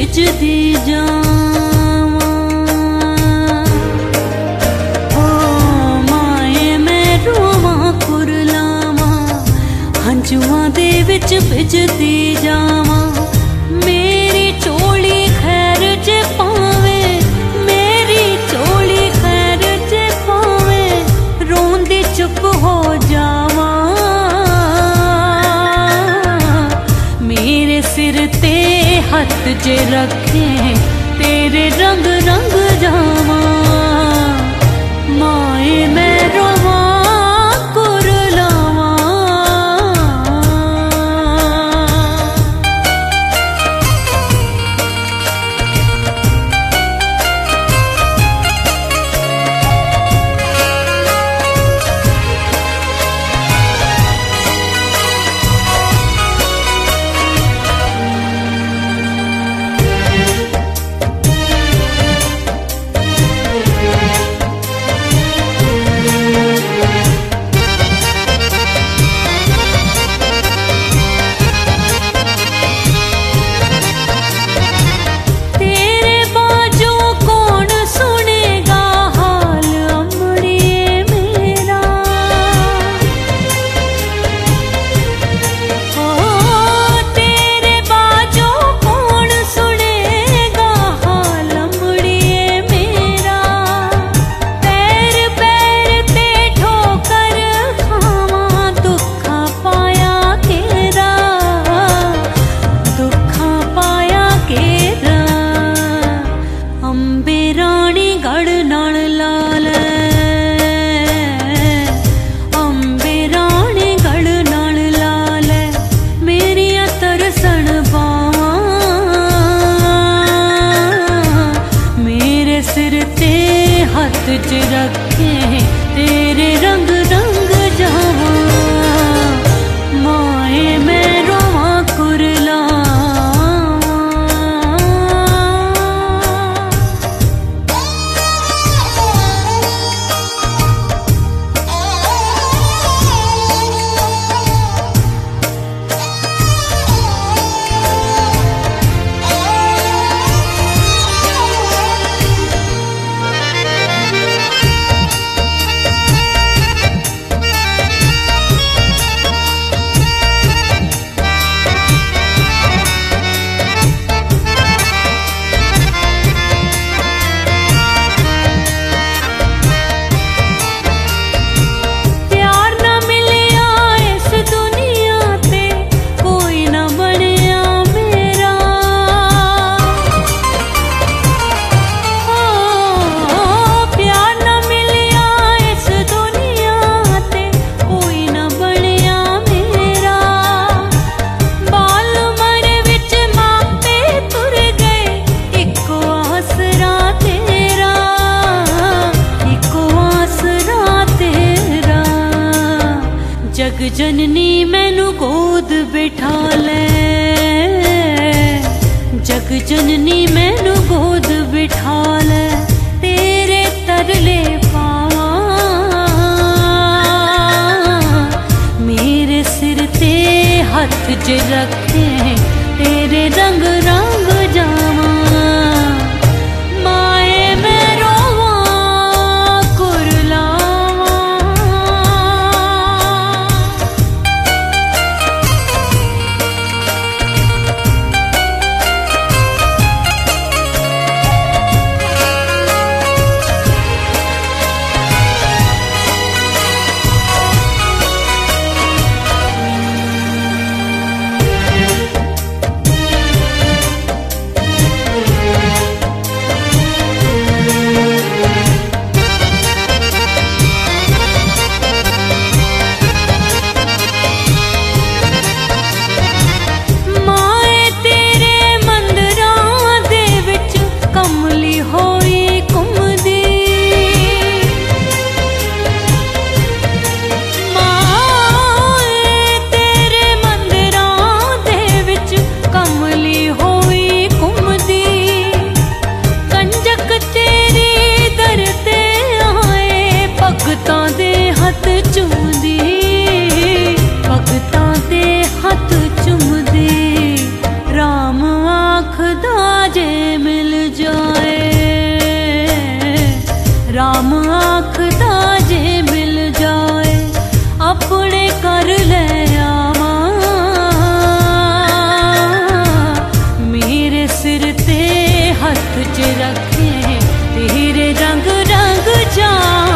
भिजदी जावां। ओ माए मैं रोवां कुरलावां, हंझुआं दे विच भिजदी जावां। मेरी चोली खैर जे पावे, मेरी चोली खैर जे पावे, रोंदी चुप हो जावां। मेरे सिर ते हथ जे रखे, तेरे रंग रंग जावां। माए मैं रोवां कुरलावां। हथ च रखे, तेरे रंग रंग जावां। माए मैं रोवां कुरलावां। जग जननी मैनू गोद बिठा ले, जग जननी मैनू गोद बिठा ले, तेरे तरले पावां। मेरे सिर ते हथ जे रखे, तेरे रंग रंग जावां। माए मैं रोवां कुरलावां। आखदा जे मिल जाए अपने कर ले आवा, मेरे सिर ते हथ च रखे तेरे रंग रंग जा।